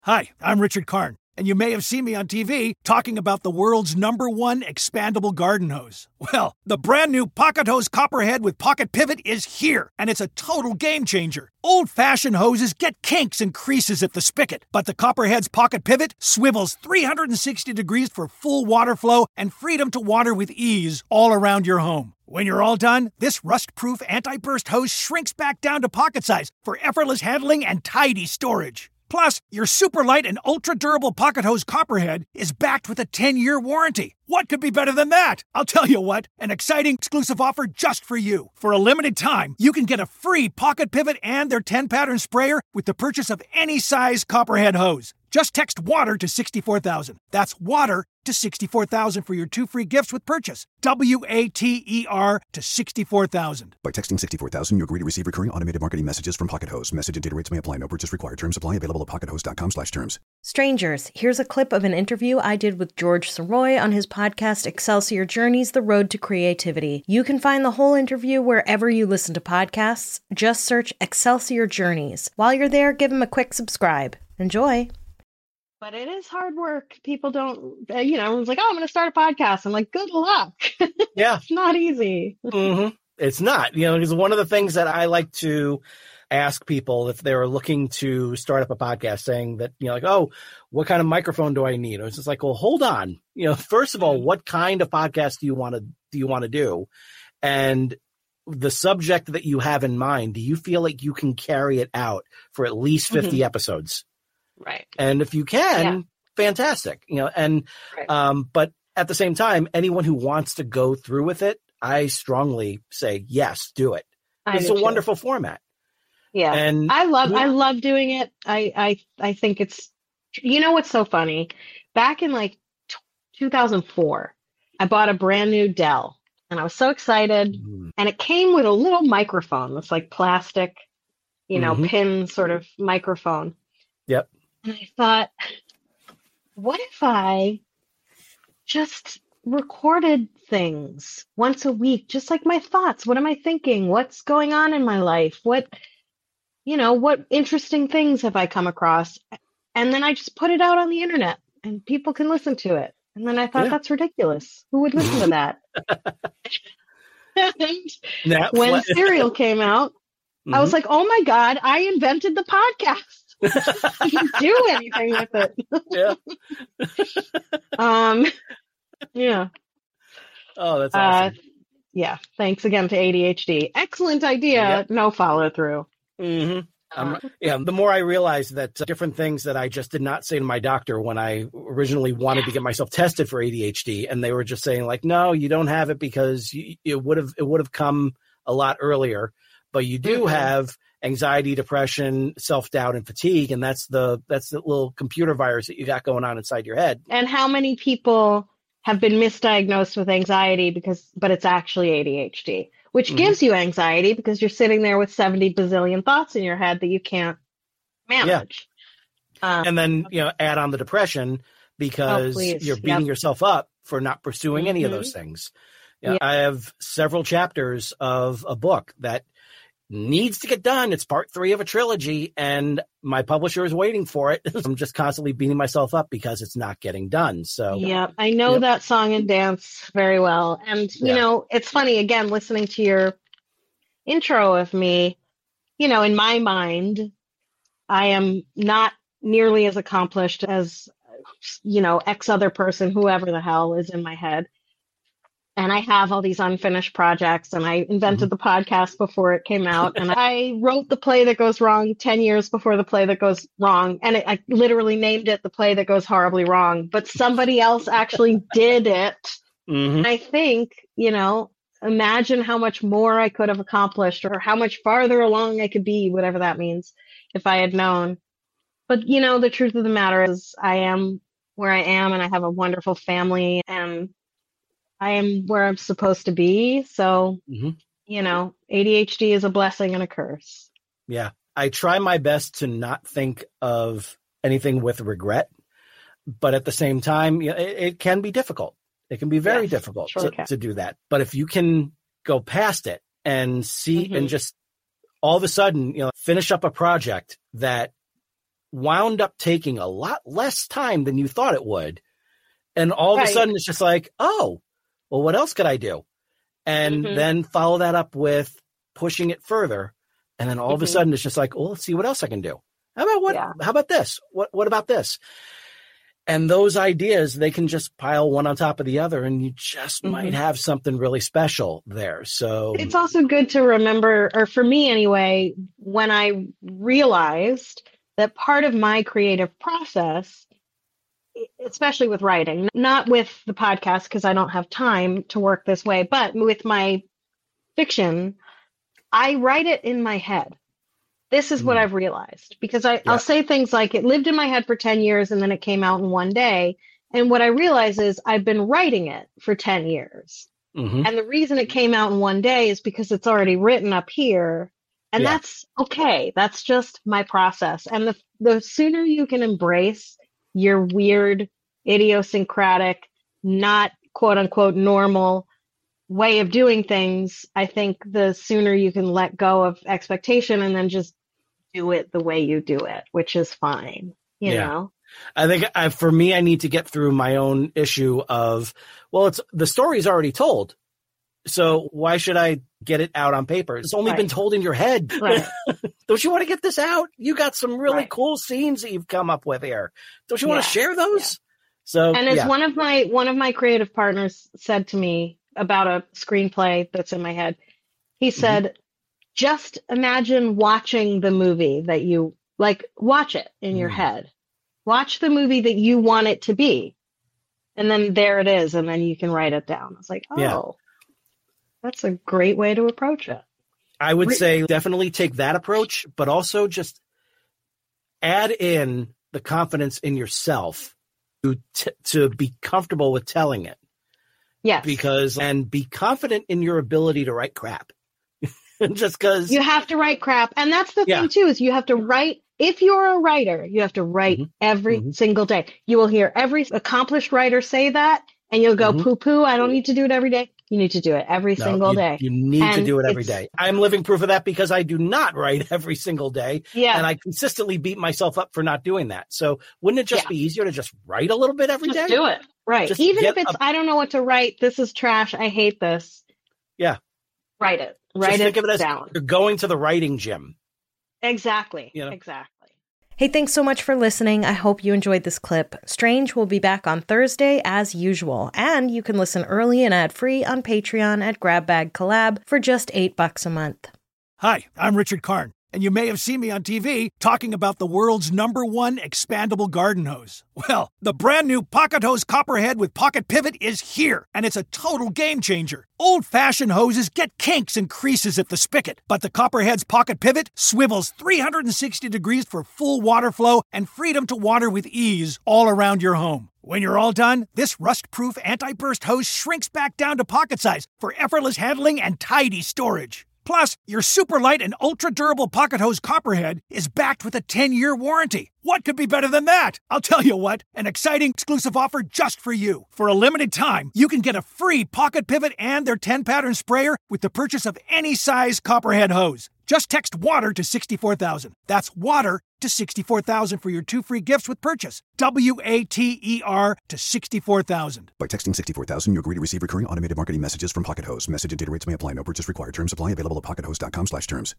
Hi, I'm Richard Karn, and you may have seen me on TV talking about the world's #1 expandable garden hose. Well, the brand new Pocket Hose Copperhead with Pocket Pivot is here, and it's a total game changer. Old-fashioned hoses get kinks and creases at the spigot, but the Copperhead's Pocket Pivot swivels 360 degrees for full water flow and freedom to water with ease all around your home. When you're all done, this rust-proof anti-burst hose shrinks back down to pocket size for effortless handling and tidy storage. Plus, your super light and ultra-durable Pocket Hose Copperhead is backed with a 10-year warranty. What could be better than that? I'll tell you what, an exciting exclusive offer just for you. For a limited time, you can get a free Pocket Pivot and their 10-pattern sprayer with the purchase of any size Copperhead hose. Just text WATER to 64,000. That's WATER to 64,000 for your 2 free gifts with purchase. WATER to 64,000. By texting 64,000, you agree to receive recurring automated marketing messages from Pocket Hose. Message and data rates may apply. No purchase required. Terms apply. Available at pockethose.com/terms. Strangers, here's a clip of an interview I did with George Soroy on his podcast Excelsior Journeys, The Road to Creativity. You can find the whole interview wherever you listen to podcasts. Just search Excelsior Journeys. While you're there, give him a quick subscribe. Enjoy. But it is hard work. People don't, everyone's like, oh, I'm going to start a podcast. I'm like, good luck. Yeah. It's not easy. Mm-hmm. It's not, because one of the things that I like to ask people if they're looking to start up a podcast, saying that, oh, what kind of microphone do I need? It's just like, well, hold on. First of all, what kind of podcast do you want to do? And the subject that you have in mind, do you feel like you can carry it out for at least 50 episodes? Right. And if you can, fantastic, right. But at the same time, anyone who wants to go through with it, I strongly say, yes, do it. It's a wonderful format. Yeah. And I love doing it. I think it's, what's so funny? Back in 2004, I bought a brand new Dell and I was so excited. And it came with a little microphone that's like plastic, pin sort of microphone. Yep. And I thought, what if I just recorded things once a week, just like my thoughts? What am I thinking? What's going on in my life? What interesting things have I come across? And then I just put it out on the internet and people can listen to it. And then I thought, that's ridiculous. Who would listen to that? And when Serial came out, I was like, oh my God, I invented the podcast. I didn't do anything with it. Yeah. Oh, that's awesome. Yeah. Thanks again to ADHD. Excellent idea. Yep. No follow through. Mm-hmm. The more I realized that different things that I just did not say to my doctor when I originally wanted to get myself tested for ADHD, and they were just saying like, no, you don't have it because it would have come a lot earlier, but you do have anxiety, depression, self-doubt, and fatigue. And that's the little computer virus that you got going on inside your head. And how many people have been misdiagnosed with anxiety but it's actually ADHD, which gives you anxiety because you're sitting there with 70 bazillion thoughts in your head that you can't manage. Yeah. And then, add on the depression because you're beating yourself up for not pursuing any of those things. I have several chapters of a book that needs to get done. It's part 3 of a trilogy and my publisher is waiting for it. I'm just constantly beating myself up because it's not getting done. So I know that song and dance very well. And, it's funny, again, listening to your intro of me, in my mind, I am not nearly as accomplished as, X other person, whoever the hell is in my head. And I have all these unfinished projects, and I invented the podcast before it came out. And I wrote the play that goes wrong 10 years before the play that goes wrong. And I literally named it The Play That Goes Horribly Wrong. But somebody else actually did it. And I think, imagine how much more I could have accomplished or how much farther along I could be, whatever that means, if I had known. But, the truth of the matter is I am where I am, and I have a wonderful family, and I am where I'm supposed to be. So, ADHD is a blessing and a curse. Yeah. I try my best to not think of anything with regret, but at the same time, it can be difficult. It can be very difficult to do that. But if you can go past it and see and just all of a sudden, finish up a project that wound up taking a lot less time than you thought it would. And all of a sudden it's just like, oh, well, what else could I do? And then follow that up with pushing it further. And then all of a sudden it's just like, well, let's see what else I can do. How about this? What about this? And those ideas, they can just pile one on top of the other, and you just might have something really special there. So it's also good to remember, or for me anyway, when I realized that part of my creative process, especially with writing, not with the podcast because I don't have time to work this way, but with my fiction, I write it in my head. This is what I've realized, because I'll say things like, it lived in my head for 10 years and then it came out in one day. And what I realize is I've been writing it for 10 years. And the reason it came out in one day is because it's already written up here. And that's okay. That's just my process. And the sooner you can embrace your weird, idiosyncratic, not quote unquote normal way of doing things, I think the sooner you can let go of expectation and then just do it the way you do it, which is fine, you know? I think for me, I need to get through my own issue of, well, the story's already told. So why should I get it out on paper? It's only been told in your head. Right. Don't you want to get this out? You got some really cool scenes that you've come up with here. Don't you want to share those? Yeah. So, and as one of my creative partners said to me about a screenplay that's in my head, he said, just imagine watching the movie that you like, watch it in your head, watch the movie that you want it to be. And then there it is. And then you can write it down. I was like, that's a great way to approach it. I would say definitely take that approach, but also just add in the confidence in yourself to be comfortable with telling it. Yes. And be confident in your ability to write crap. Just because you have to write crap. And that's the thing too, is you have to write. If you're a writer, you have to write every single day. You will hear every accomplished writer say that, and you'll go poo-poo. I don't need to do it every day. You need to do it every single day. You need to do it every day. I'm living proof of that because I do not write every single day. Yeah. And I consistently beat myself up for not doing that. So wouldn't it just be easier to just write a little bit every day? Do it. Right. Just even if it's, I don't know what to write. This is trash. I hate this. Yeah. Write it. Write it down. You're going to the writing gym. Exactly. Exactly. Hey, thanks so much for listening. I hope you enjoyed this clip. Strange will be back on Thursday as usual, and you can listen early and ad-free on Patreon at Grab Bag Collab for just $8 a month. Hi, I'm Richard Karn, and you may have seen me on TV talking about the world's #1 expandable garden hose. Well, the brand new Pocket Hose Copperhead with Pocket Pivot is here, and it's a total game changer. Old-fashioned hoses get kinks and creases at the spigot, but the Copperhead's Pocket Pivot swivels 360 degrees for full water flow and freedom to water with ease all around your home. When you're all done, this rust-proof anti-burst hose shrinks back down to pocket size for effortless handling and tidy storage. Plus, your super light and ultra-durable Pocket Hose Copperhead is backed with a 10-year warranty. What could be better than that? I'll tell you what, an exciting exclusive offer just for you. For a limited time, you can get a free Pocket Pivot and their 10-pattern sprayer with the purchase of any size Copperhead hose. Just text WATER to 64,000. That's WATER to 64,000 for your 2 free gifts with purchase. WATER to 64,000. By texting 64,000, you agree to receive recurring automated marketing messages from Pocket Hose. Message and data rates may apply. No purchase required. Terms apply. Available at pockethose.com/terms.